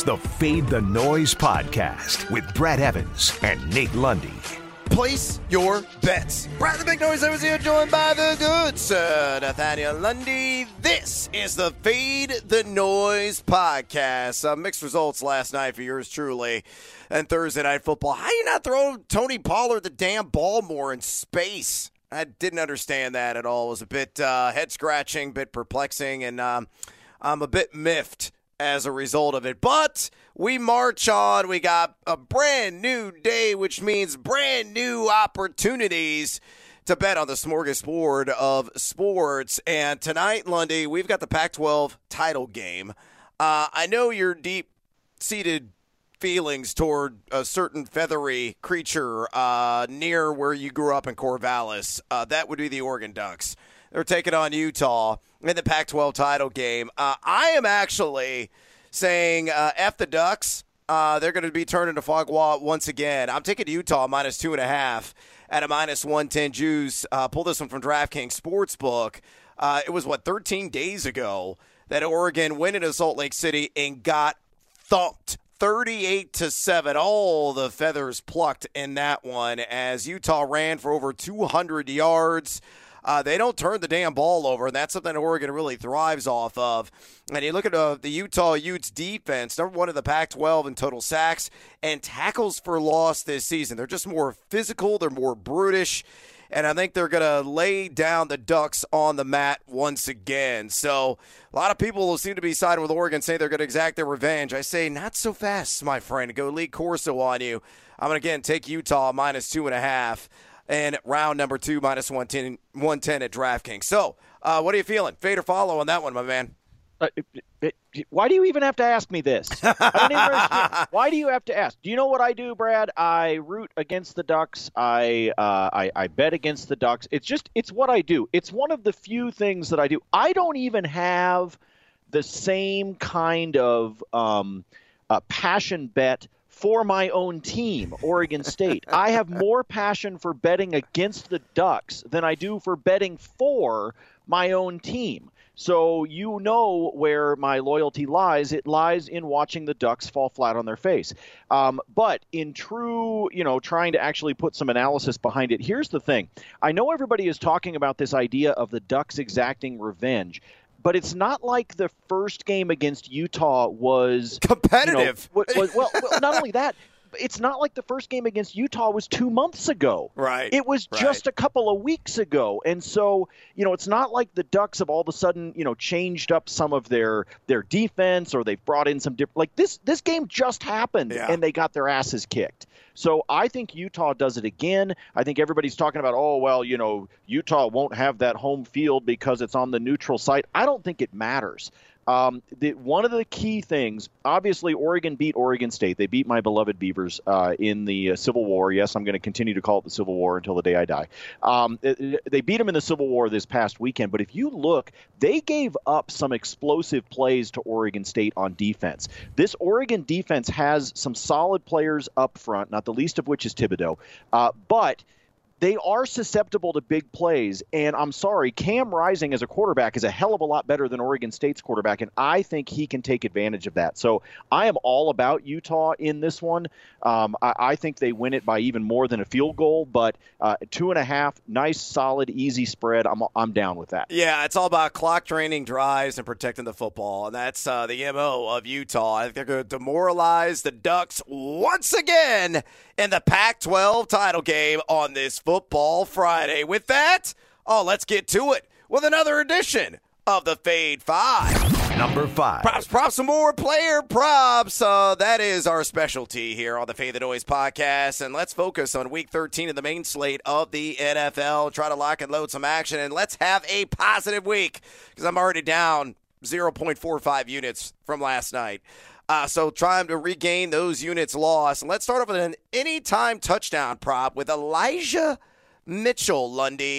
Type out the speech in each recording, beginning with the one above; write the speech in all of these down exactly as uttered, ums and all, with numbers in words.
the Fade the Noise podcast with Brad Evans and Nate Lundy. Place your bets. Brad the Big Noise over here, joined by the good sir, Nathaniel Lundy. This is the Fade the Noise podcast. Uh, mixed results last night for yours truly and Thursday Night Football. How you not throw Tony Pollard the damn ball more in space? I didn't understand that at all. It was a bit uh, head-scratching, bit perplexing, and um, I'm a bit miffed as a result of it. But we march on. We got a brand new day, which means brand new opportunities to bet on the smorgasbord of sports. And tonight, Lundy, we've got the Pac twelve title game. Uh, I know your deep-seated feelings toward a certain feathery creature uh, near where you grew up in Corvallis. Uh, that would be the Oregon Ducks. They're taking on Utah in the Pac twelve title game. Uh, I am actually saying uh, F the Ducks. Uh, they're going to be turning to Fogwa once again. I'm taking Utah minus two and a half at a minus one ten juice. Uh, pull this one from DraftKings Sportsbook. Uh, it was, what, thirteen days ago that Oregon went into Salt Lake City and got thumped thirty-eight to seven. All the feathers plucked in that one as Utah ran for over two hundred yards. Uh, they don't turn the damn ball over, and that's something Oregon really thrives off of. And you look at uh, the Utah Utes defense, number one in the Pac twelve in total sacks and tackles for loss this season. They're just more physical. They're more brutish. And I think they're going to lay down the Ducks on the mat once again. So a lot of people seem to be siding with Oregon, saying they're going to exact their revenge. I say not so fast, my friend. Go Lee Corso on you. I'm going to, again, take Utah minus two and a half. And round number two, minus one ten, one ten at DraftKings. So, uh, what are you feeling? Fade or follow on that one, my man? Uh, it, it, why do you even have to ask me this? I don't even understand. Why do you have to ask? Do you know what I do, Brad? I root against the Ducks. I, uh, I I bet against the Ducks. It's just, it's what I do. It's one of the few things that I do. I don't even have the same kind of um, uh, passion bet for my own team, Oregon State. I have more passion for betting against the Ducks than I do for betting for my own team. So you know where my loyalty lies. It lies in watching the Ducks fall flat on their face. Um, but in true, you know, trying to actually put some analysis behind it, here's the thing. I know everybody is talking about this idea of the Ducks exacting revenge. But it's not like the first game against Utah was competitive. You know, was, well, well, not only that, it's not like the first game against Utah was two months ago. Right. It was right. just a couple of weeks ago. And so, you know, it's not like the Ducks have all of a sudden, you know, changed up some of their their defense or they've brought in some different. Like this, this game just happened yeah. and they got their asses kicked. So I think Utah does it again. I think everybody's talking about, oh, well, you know, Utah won't have that home field because it's on the neutral site. I don't think it matters. Um, the, one of the key things, obviously, Oregon beat Oregon State. They beat my beloved Beavers uh, in the uh, Civil War. Yes, I'm going to continue to call it the Civil War until the day I die. Um, it, they beat them in the Civil War this past weekend. But if you look, they gave up some explosive plays to Oregon State on defense. This Oregon defense has some solid players up front, not the least of which is Thibodeau. Uh, but they are susceptible to big plays, and I'm sorry, Cam Rising as a quarterback is a hell of a lot better than Oregon State's quarterback, and I think he can take advantage of that. So I am all about Utah in this one. Um, I, I think they win it by even more than a field goal, but uh, two and a half, nice, solid, easy spread. I'm I'm down with that. Yeah, it's all about clock draining drives and protecting the football, and that's uh, the M O of Utah. I think they're going to demoralize the Ducks once again in the Pac twelve title game on this Football Friday. With that, oh, let's get to it with another edition of the Fade Five. Number five. Props, props, some more player props. Uh, that is our specialty here on the Fade the Noise podcast. And let's focus on week thirteen of the main slate of the N F L. Try to lock and load some action, and let's have a positive week because I'm already down zero point four five units from last night. Uh, so trying to regain those units lost. And let's start off with an anytime touchdown prop with Elijah Mitchell, Lundy.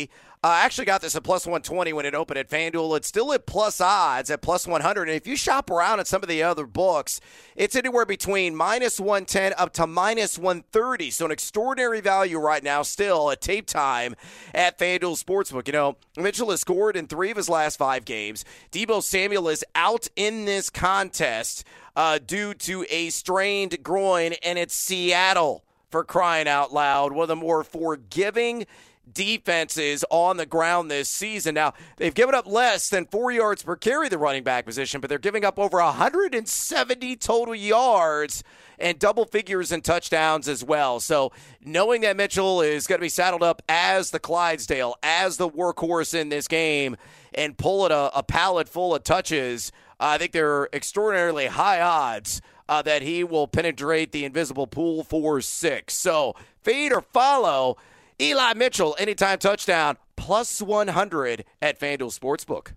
I uh, actually got this at plus one twenty when it opened at FanDuel. It's still at plus odds at plus one hundred. And if you shop around at some of the other books, it's anywhere between minus one ten up to minus one thirty. So an extraordinary value right now still at tape time at FanDuel Sportsbook. You know, Mitchell has scored in three of his last five games. Deebo Samuel is out in this contest uh, due to a strained groin, and it's Seattle, for crying out loud, one of the more forgiving defenses on the ground this season. Now, they've given up less than four yards per carry, the running back position, but they're giving up over one hundred seventy total yards and double figures in touchdowns as well. So knowing that Mitchell is going to be saddled up as the Clydesdale, as the workhorse in this game, and pulling a, a pallet full of touches, I think they're extraordinarily high odds Uh, that he will penetrate the invisible pool for six. So fade or follow Eli Mitchell, anytime touchdown, plus one hundred at FanDuel Sportsbook.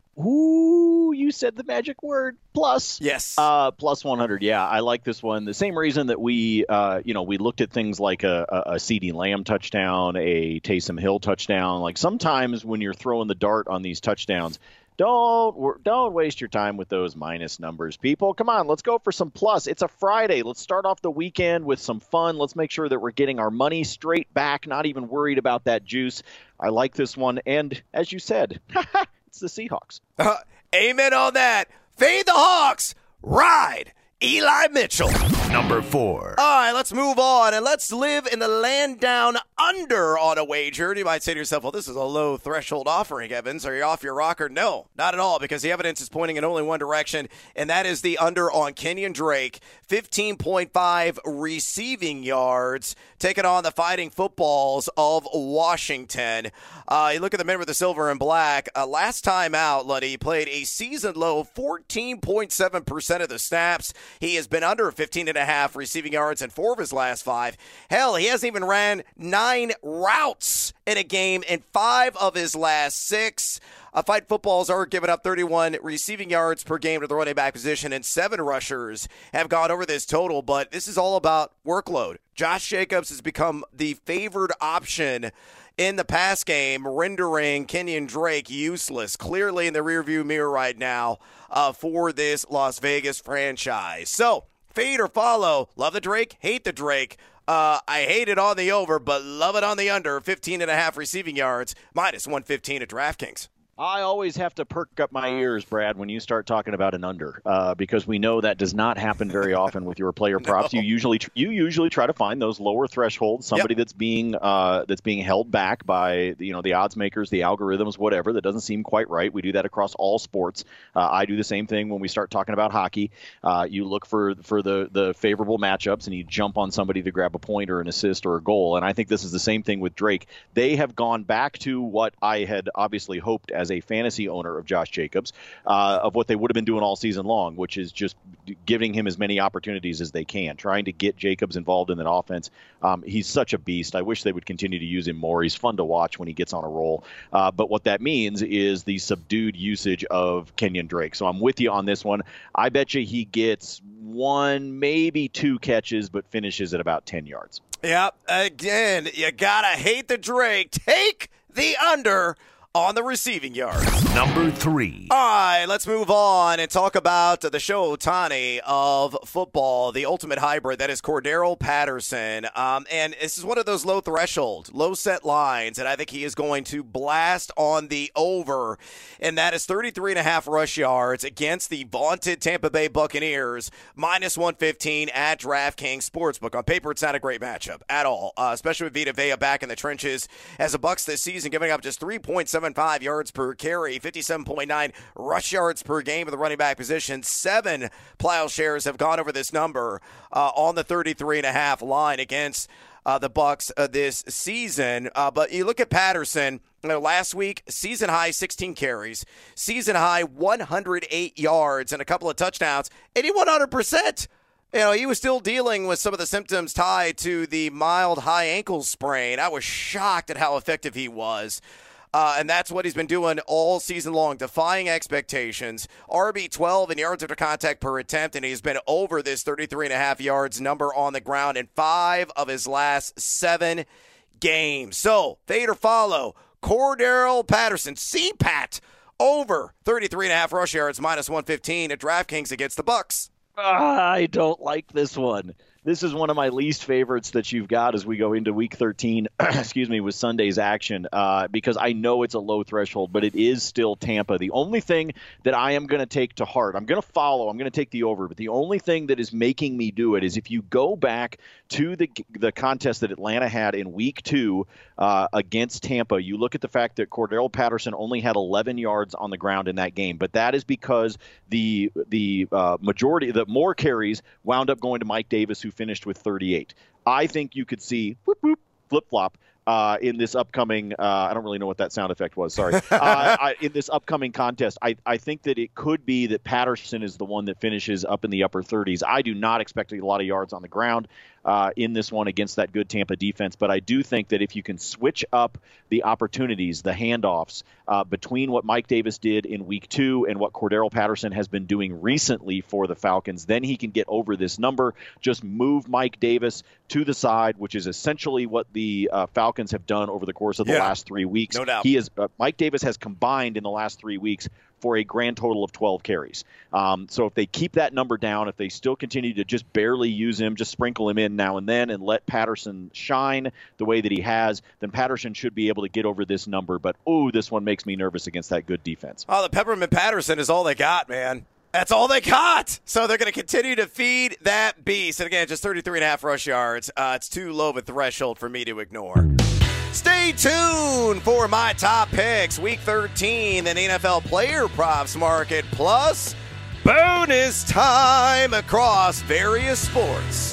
Ooh, you said the magic word, plus. Yes. Uh, plus one hundred. Yeah, I like this one. The same reason that we, uh, you know, we looked at things like a, a, a CeeDee Lamb touchdown, a Taysom Hill touchdown. Like sometimes when you're throwing the dart on these touchdowns, Don't don't waste your time with those minus numbers, people. Come on, let's go for some plus. It's a Friday. Let's start off the weekend with some fun. Let's make sure that we're getting our money straight back, not even worried about that juice. I like this one. And as you said, it's the Seahawks. Uh, amen on that. Fade the Hawks. Ride Eli Mitchell. Number four. All right, let's move on, and let's live in the land down under on a wager. You might say to yourself, well, this is a low threshold offering, Evans. Are you off your rocker? No, not at all, because the evidence is pointing in only one direction, and that is the under on Kenyon Drake. fifteen point five receiving yards, taking on the Fighting Footballs of Washington. Uh, you look at the men with the silver and black. Uh, last time out, Lundy played a season-low fourteen point seven percent of the snaps. He has been under fifteen and a half receiving yards in four of his last five. Hell, he hasn't even ran nine routes in a game in five of his last six. Uh, Fight Footballs are giving up thirty-one receiving yards per game to the running back position, and seven rushers have gone over this total, but this is all about workload. Josh Jacobs has become the favored option in the pass game, rendering Kenyon Drake useless, clearly in the rearview mirror right now uh, for this Las Vegas franchise. So, fade or follow, love the Drake, hate the Drake. Uh, I hate it on the over, but love it on the under, fifteen and a half receiving yards, minus one fifteen at DraftKings. I always have to perk up my ears, Brad, when you start talking about an under, uh, because we know that does not happen very often with your player props. No. You usually tr- you usually try to find those lower thresholds, somebody yep. that's being uh, that's being held back by you know the odds makers, the algorithms, whatever. That doesn't seem quite right. We do that across all sports. Uh, I do the same thing when we start talking about hockey. Uh, you look for for the the favorable matchups, and you jump on somebody to grab a point or an assist or a goal. And I think this is the same thing with Drake. They have gone back to what I had obviously hoped as a fantasy owner of Josh Jacobs, uh, of what they would have been doing all season long, which is just giving him as many opportunities as they can, trying to get Jacobs involved in that offense. Um, he's such a beast. I wish they would continue to use him more. He's fun to watch when he gets on a roll. Uh, but what that means is the subdued usage of Kenyon Drake. So I'm with you on this one. I bet you he gets one, maybe two catches, but finishes at about ten yards. Yep. Again, you gotta hate the Drake. Take the under on the receiving yards. Number three. All right, let's move on and talk about the Shohei Ohtani of football, the ultimate hybrid. That is Cordero Patterson. Um, and this is one of those low threshold, low set lines, and I think he is going to blast on the over. And that is thirty-three and a half rush yards against the vaunted Tampa Bay Buccaneers, minus one fifteen at DraftKings Sportsbook. On paper, it's not a great matchup at all, uh, especially with Vita Vea back in the trenches as the Bucs this season, giving up just three point seven five yards per carry, fifty-seven point nine rush yards per game in the running back position. Seven plow shares have gone over this number uh, on the thirty-three and a half line against uh, the Bucs uh, this season. Uh, but you look at Patterson. You know, last week, season high sixteen carries, season high one hundred eight yards and a couple of touchdowns, and he one hundred percent. You know, he was still dealing with some of the symptoms tied to the mild high ankle sprain. I was shocked at how effective he was. Uh, and that's what he's been doing all season long, defying expectations. R B twelve in yards after contact per attempt, and he's been over this thirty-three and a half yards number on the ground in five of his last seven games. So, fade or follow, Cordarrelle Patterson, C PAT, over thirty-three and a half rush yards, minus one fifteen at DraftKings against the Bucks. I don't like this one. This is one of my least favorites that you've got as we go into week thirteen, excuse me, with Sunday's action, uh, because I know it's a low threshold, but it is still Tampa. The only thing that I am going to take to heart, I'm going to follow, I'm going to take the over, but the only thing that is making me do it is if you go back to the the contest that Atlanta had in week two uh, against Tampa, you look at the fact that Cordarrelle Patterson only had eleven yards on the ground in that game, but that is because the the uh, majority, the more carries wound up going to Mike Davis, who finished with thirty-eight. I think you could see whoop, whoop, flip-flop uh, in this upcoming uh, – I don't really know what that sound effect was, sorry. uh, I, in this upcoming contest, I, I think that it could be that Patterson is the one that finishes up in the upper thirties. I do not expect a lot of yards on the ground uh, in this one against that good Tampa defense, but I do think that if you can switch up the opportunities, the handoffs uh, between what Mike Davis did in week two and what Cordarrelle Patterson has been doing recently for the Falcons, then he can get over this number. Just move Mike Davis to the side, which is essentially what the uh, Falcons have done over the course of the yeah, last three weeks. No doubt. He is uh, Mike Davis has combined in the last three weeks for a grand total of twelve carries. Um, so if they keep that number down, if they still continue to just barely use him, just sprinkle him in now and then and let Patterson shine the way that he has, then Patterson should be able to get over this number. But, ooh, this one makes me nervous against that good defense. Oh, the Peppermint Patterson is all they got, man. That's all they got. So they're going to continue to feed that beast. And again, just thirty-three and a half rush yards. Uh, it's too low of a threshold for me to ignore. Stay tuned for my top picks. Week thirteen, the N F L player props market, plus bonus time across various sports.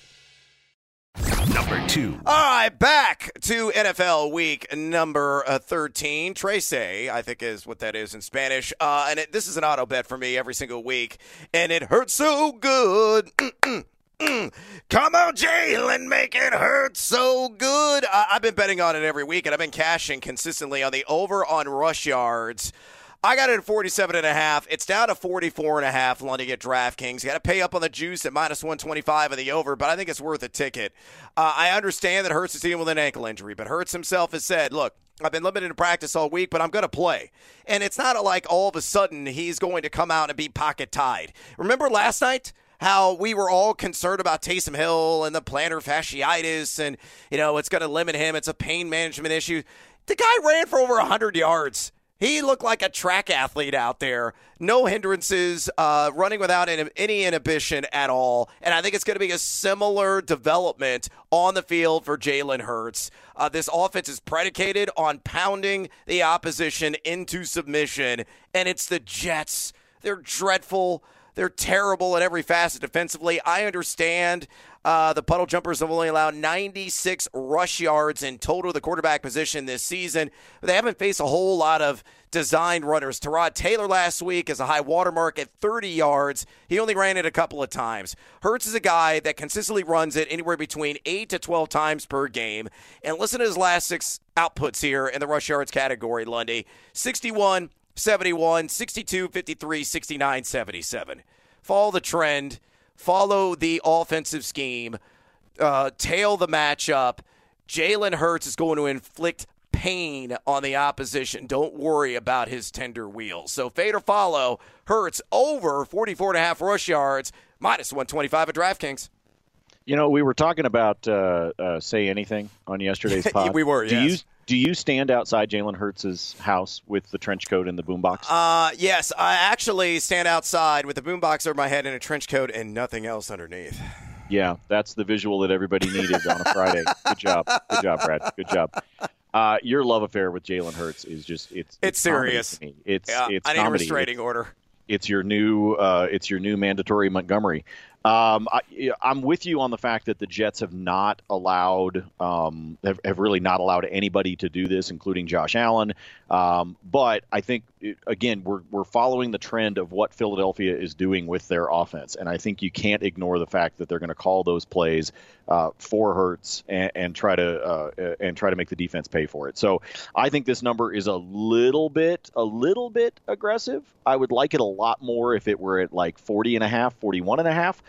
Number two. All right, back to N F L week number uh, thirteen. Trece, I think is what that is in Spanish. Uh, and it, this is an auto bet for me every single week. And it hurts so good. Mm-mm. Mm. Come on, Jalen, make it hurt so good. I- I've been betting on it every week, and I've been cashing consistently on the over on rush yards. I got it at forty-seven and a half. It's down to forty-four and a half. London at DraftKings. You got to pay up on the juice at minus one twenty-five on the over, but I think it's worth a ticket. Uh, I understand that Hurts is dealing with an ankle injury, but Hurts himself has said, look, I've been limited in practice all week, but I'm going to play. And it's not like all of a sudden he's going to come out and be pocket tied. Remember last night? How we were all concerned about Taysom Hill and the plantar fasciitis and, you know, it's going to limit him. It's a pain management issue. The guy ran for over one hundred yards. He looked like a track athlete out there. No hindrances, uh, running without any inhibition at all. And I think it's going to be a similar development on the field for Jalen Hurts. Uh, this offense is predicated on pounding the opposition into submission, and it's the Jets. They're dreadful. They're terrible at every facet defensively. I understand uh, the puddle jumpers have only allowed ninety-six rush yards in total to the quarterback position this season. But they haven't faced a whole lot of designed runners. Tyrod Taylor last week has a high watermark at thirty yards. He only ran it a couple of times. Hurts is a guy that consistently runs it anywhere between eight to twelve times per game. And listen to his last six outputs here in the rush yards category, Lundy. sixty-one, seventy-one, sixty-two, fifty-three, sixty-nine, seventy-seven. Follow the trend. Follow the offensive scheme. Uh, tail the matchup. Jalen Hurts is going to inflict pain on the opposition. Don't worry about his tender wheels. So fade or follow. Hurts over forty-four and a half rush yards, minus one twenty-five at DraftKings. You know, we were talking about uh, uh, Say Anything on yesterday's pod. We were, do yes. You, do you stand outside Jalen Hurts' house with the trench coat and the boombox? Uh, yes, I actually stand outside with the boombox over my head and a trench coat and nothing else underneath. Yeah, that's the visual that everybody needed on a Friday. Good job. Good job, Brad. Good job. Uh, your love affair with Jalen Hurts is just it's it's, it's serious. To me. It's yeah, it's I need comedy. a restraining it's, order. It's your new uh, it's your new mandatory Montgomery. Um, I, I'm with you on the fact that the Jets have not allowed, um, have, have really not allowed anybody to do this, including Josh Allen. Um, but I think, again, we're we're following the trend of what Philadelphia is doing with their offense, and I think you can't ignore the fact that they're going to call those plays uh, for Hurts and, and try to uh, and try to make the defense pay for it. So I think this number is a little bit a little bit aggressive. I would like it a lot more if it were at like forty and a half, forty-one and a half.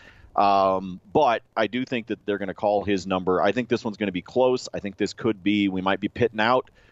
Um, but I do think that they're going to call his number. I think this one's going to be close. I think this could be, we might be pitting out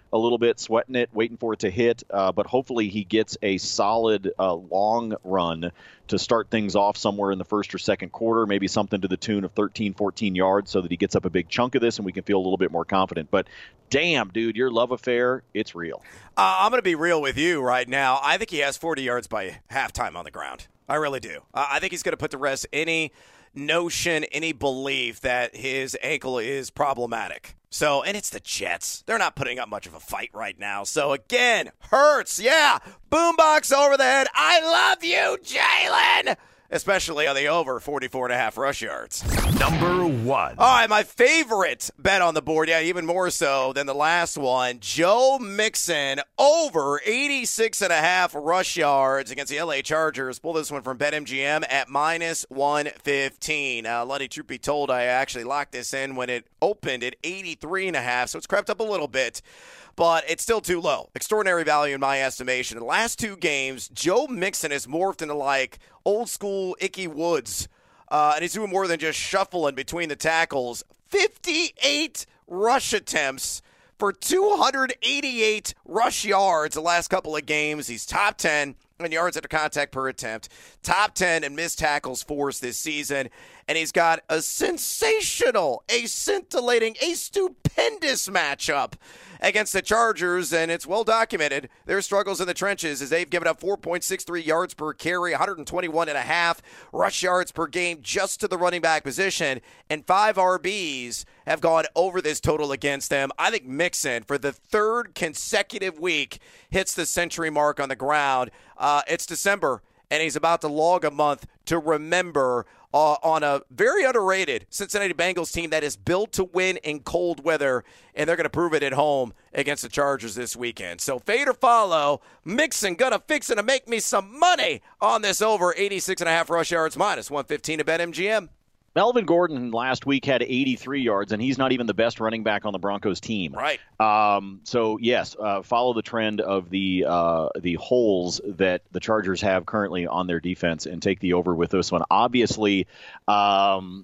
a little bit, sweating it, waiting for it to hit. Uh, but hopefully he gets a solid uh, long run to start things off somewhere in the first or second quarter, maybe something to the tune of thirteen, fourteen yards so that he gets up a big chunk of this and we can feel a little bit more confident. But damn, dude, your love affair, it's real. Uh, I'm going to be real with you right now. I think he has forty yards by halftime on the ground. I really do. Uh, I think he's going to put to rest any notion, any belief that his ankle is problematic. So, and it's the Jets. They're not putting up much of a fight right now. So, again, Hurts, yeah, boombox over the head. I love you, Jalen. Especially on the over forty-four and a half rush yards. Number one. All right, my favorite bet on the board, yeah, even more so than the last one, Joe Mixon over eighty-six and a half rush yards against the L A Chargers. Pull this one from BetMGM at minus one fifteen. Uh, Lundy, truth be told, I actually locked this in when it opened at eighty-three and a half, so it's crept up a little bit. But it's still too low. Extraordinary value in my estimation. In the last two games, Joe Mixon has morphed into like old school Ickey Woods. Uh, and he's doing more than just shuffling between the tackles. fifty-eight rush attempts for two hundred eighty-eight rush yards the last couple of games. He's top ten in yards after contact per attempt, top ten in missed tackles forced this season, and he's got a sensational, a scintillating, a stupendous matchup against the Chargers, and it's well documented. Their struggles in the trenches as they've given up four point six three yards per carry, one hundred twenty-one and a half rush yards per game just to the running back position, and five R Bs have gone over this total against them. I think Mixon, for the third consecutive week, hits the century mark on the ground. Uh, it's December, and he's about to log a month to remember uh, on a very underrated Cincinnati Bengals team that is built to win in cold weather, and they're going to prove it at home against the Chargers this weekend. So fade or follow, Mixon gonna fix it to make me some money on this over eighty-six and a half rush yards, minus one fifteen to BetMGM. Melvin Gordon last week had eighty-three yards, and he's not even the best running back on the Broncos team. Right. Um, so, yes, uh, follow the trend of the uh, the holes that the Chargers have currently on their defense and take the over with this one. Obviously, um,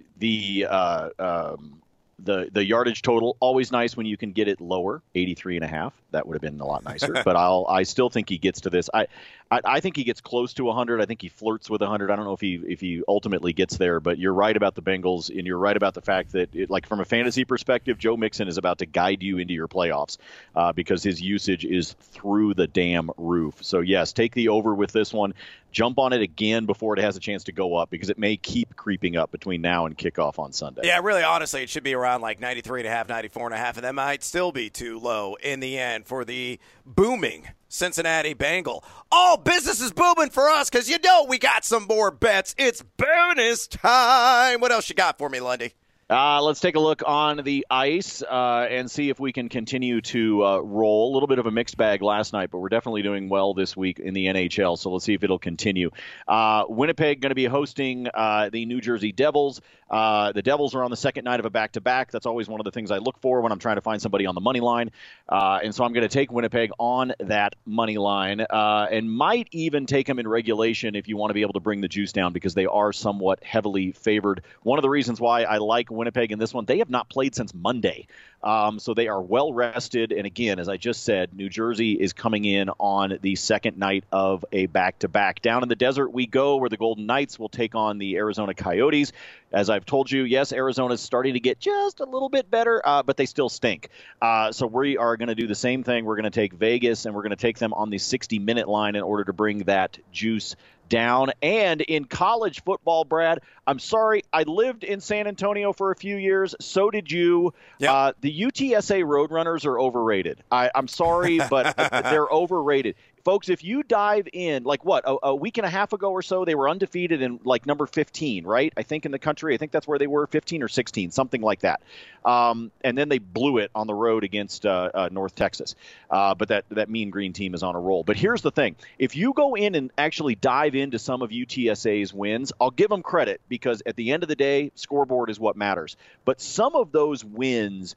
the uh, um, the the yardage total, always nice when you can get it lower, eighty-three and a half. That would have been a lot nicer. But I'll I still think he gets to this. I, I I think he gets close to one hundred. I think he flirts with one hundred. I don't know if he if he ultimately gets there, but you're right about the Bengals, and you're right about the fact that, it, like, from a fantasy perspective, Joe Mixon is about to guide you into your playoffs uh, because his usage is through the damn roof. So, yes, take the over with this one. Jump on it again before it has a chance to go up because it may keep creeping up between now and kickoff on Sunday. Yeah, really, honestly, it should be around like ninety-three and a half, ninety-four and a half, and that might still be too low in the end for the booming Cincinnati Bengal. Oh, business is booming for us because you know we got some more bets. It's bonus time. What else you got for me, Lundy? Uh, let's take a look on the ice uh, and see if we can continue to uh, roll. A little bit of a mixed bag last night, but we're definitely doing well this week in the N H L, so let's see if it'll continue. Uh, Winnipeg going to be hosting uh, the New Jersey Devils. Uh, the Devils are on the second night of a back-to-back. That's always one of the things I look for when I'm trying to find somebody on the money line. Uh, and so I'm going to take Winnipeg on that money line uh, and might even take them in regulation if you want to be able to bring the juice down because they are somewhat heavily favored. One of the reasons why I like Winnipeg in this one, they have not played since Monday. Um, so they are well rested. And again, as I just said, New Jersey is coming in on the second night of a back-to-back. Down in the desert we go, where the Golden Knights will take on the Arizona Coyotes. As I've told you, yes, Arizona is starting to get just a little bit better, uh, but they still stink. Uh, so we are going to do the same thing. We're going to take Vegas, and we're going to take them on the sixty-minute line in order to bring that juice down. And in college football, Brad, I'm sorry, I lived in San Antonio for a few years. So did you. Yep. Uh, the U T S A Roadrunners are overrated. I, I'm sorry, but they're overrated. Folks, if you dive in, like what, a, a week and a half ago or so, they were undefeated in like number fifteen, right? I think in the country. I think that's where they were, fifteen or sixteen, something like that. Um, and then they blew it on the road against uh, uh, North Texas. Uh, but that, that Mean Green team is on a roll. But here's the thing. If you go in and actually dive into some of U T S A's wins, I'll give them credit because at the end of the day, scoreboard is what matters. But some of those wins,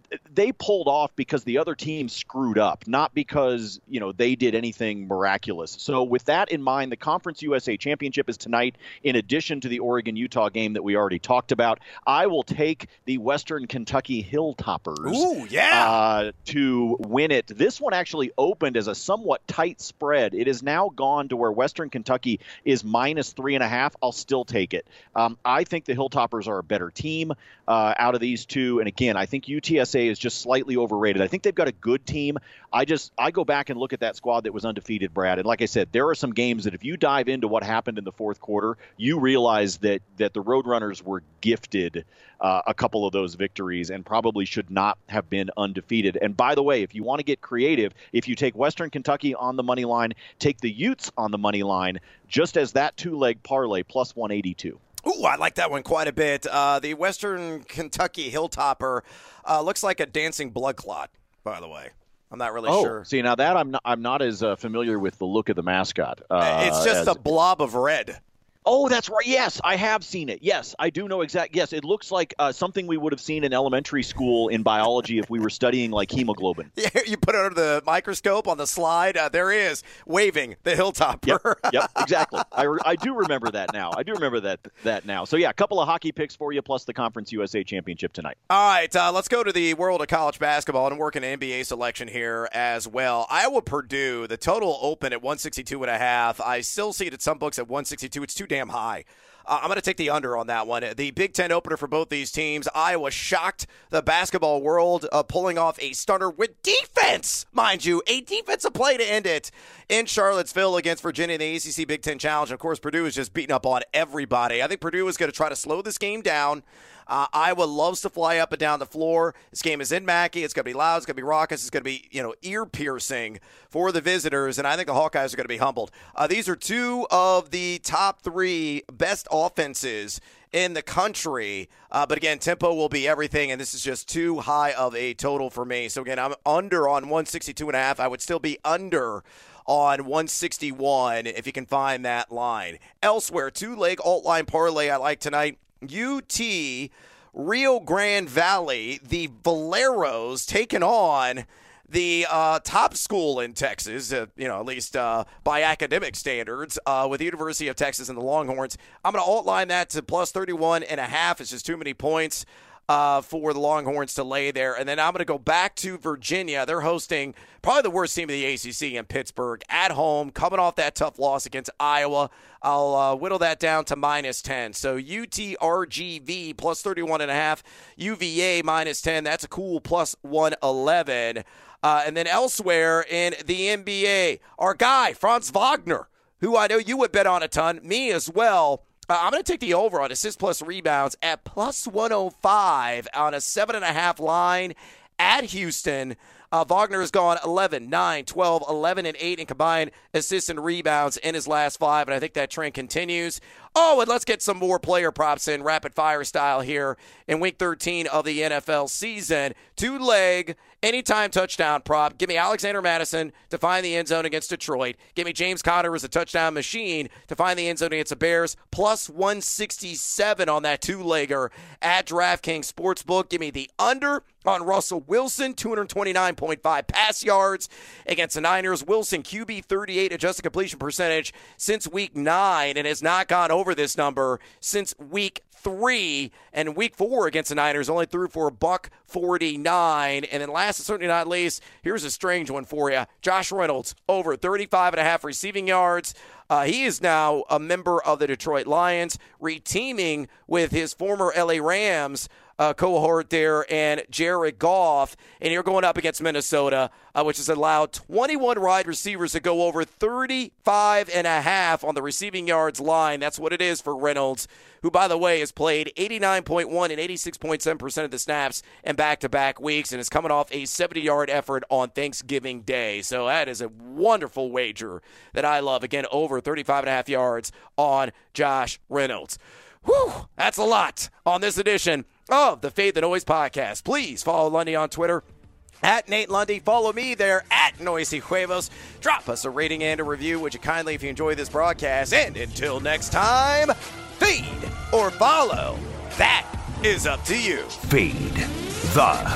they pulled off because the other team screwed up, not because, you know, they did anything miraculous. So with that in mind, the Conference U S A Championship is tonight, in addition to the Oregon-Utah game that we already talked about. I will take the Western Kentucky Hilltoppers Ooh, yeah. uh, to win it. This one actually opened as a somewhat tight spread. It is now gone to where Western Kentucky is minus three and a half. I'll still take it. Um, I think the Hilltoppers are a better team uh, out of these two. And again, I think U T S A is just slightly overrated. I think they've got a good team. I just I go back and look at that squad that was undefeated, Brad. And like I said, there are some games that if you dive into what happened in the fourth quarter, you realize that that the Roadrunners were gifted uh, a couple of those victories and probably should not have been undefeated. And by the way, if you want to get creative, if you take Western Kentucky on the money line, take the Utes on the money line, just as that two-leg parlay, plus one eighty-two. Ooh, I like that one quite a bit. Uh, the Western Kentucky Hilltopper uh, looks like a dancing blood clot, by the way. I'm not really oh, sure. See, now that I'm not, I'm not as uh, familiar with the look of the mascot. Uh, it's just as, a blob of red. Oh, that's right. Yes, I have seen it. Yes, I do know exact. Yes, it looks like uh, something we would have seen in elementary school in biology if we were studying like hemoglobin. Yeah, you put it under the microscope on the slide. Uh, there he is, waving the Hilltopper. Yep, yep, exactly. I, re- I do remember that now. I do remember that that now. So yeah, a couple of hockey picks for you, plus the Conference U S A Championship tonight. All right, uh, let's go to the world of college basketball and work an N B A selection here as well. Iowa Purdue, the total open at one sixty-two and a half. I still see it at some books at one sixty-two. It's too damn high. Uh, I'm going to take the under on that one. The Big Ten opener for both these teams. Iowa shocked the basketball world, uh, pulling off a stunner with defense, mind you, a defensive play to end it in Charlottesville against Virginia in the A C C Big Ten Challenge. Of course, Purdue is just beating up on everybody. I think Purdue is going to try to slow this game down. Uh, Iowa loves to fly up and down the floor. This game is in Mackey. It's going to be loud. It's going to be raucous. It's going to be, you know, ear-piercing for the visitors, and I think the Hawkeyes are going to be humbled. Uh, these are two of the top three best offenses in the country. Uh, but, again, tempo will be everything, and this is just too high of a total for me. So, again, I'm under on one sixty-two and a half. I would still be under on one sixty-one if you can find that line. Elsewhere, two-leg alt-line parlay I like tonight. U T Rio Grande Valley, the Valeros taking on the uh, top school in Texas, uh, you know, at least uh, by academic standards, uh, with the University of Texas and the Longhorns. I'm going to outline that to plus thirty-one and a half. It's just too many points uh, for the Longhorns to lay there. And then I'm going to go back to Virginia. They're hosting probably the worst team of the A C C in Pittsburgh at home, coming off that tough loss against Iowa. I'll uh, whittle that down to minus ten. So U T R G V plus thirty-one and a half, U V A minus ten. That's a cool plus one eleven. Uh, and then elsewhere in the N B A, our guy, Franz Wagner, who I know you would bet on a ton, me as well. Uh, I'm going to take the over on assists plus rebounds at plus one oh five on a seven and a half line at Houston. Uh, Wagner has gone eleven, nine, twelve, eleven, and eight in combined assists and rebounds in his last five, and I think that trend continues. Oh, and let's get some more player props in rapid-fire style here in Week thirteen of the N F L season. Two-leg, anytime touchdown prop. Give me Alexander Madison to find the end zone against Detroit. Give me James Conner as a touchdown machine to find the end zone against the Bears. Plus one sixty-seven on that two-legger at DraftKings Sportsbook. Give me the under on Russell Wilson, two twenty-nine point five pass yards against the Niners. Wilson, Q B thirty-eight adjusted completion percentage since week nine and has not gone over this number since week three. And week four against the Niners only threw for a buck forty-nine. And then last but certainly not least, here's a strange one for you. Josh Reynolds, over thirty-five and a half receiving yards. Uh, he is now a member of the Detroit Lions, reteaming with his former L A Rams Uh, cohort there, and Jared Goff, and you're going up against Minnesota, uh, which has allowed twenty-one wide receivers to go over thirty-five and a half on the receiving yards line. That's what it is for Reynolds, who, by the way, has played eighty-nine point one and eighty-six point seven percent of the snaps in back-to-back weeks, and is coming off a seventy-yard effort on Thanksgiving Day. So that is a wonderful wager that I love. Again, over thirty-five and a half yards on Josh Reynolds. Whew, that's a lot on this edition of the Fade the Noise podcast. Please follow Lundy on Twitter at Nate Lundy. Follow me there at Noisy Huevos. Drop us a rating and a review, would you kindly, if you enjoy this broadcast. And until next time, feed or follow. That is up to you. Fade the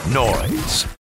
Noise.